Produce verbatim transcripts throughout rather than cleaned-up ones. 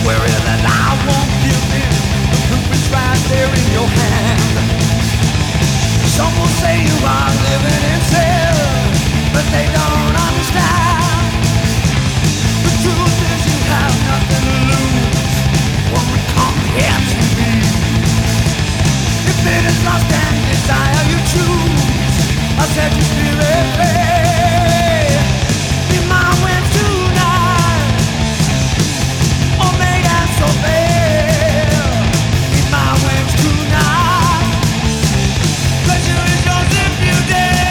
Swearing that I won't give in. The proof is right there in your hand. Some will say you are living in sin, but they don't understand. The truth is you have nothing to lose when we come here to me. If it is lust and desire you choose, I'll set your spirit free. Be my wind tonight, or made and so fair. Be my wings tonight. Pleasure is yours if you dare.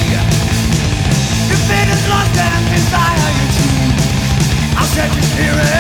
Set your spirit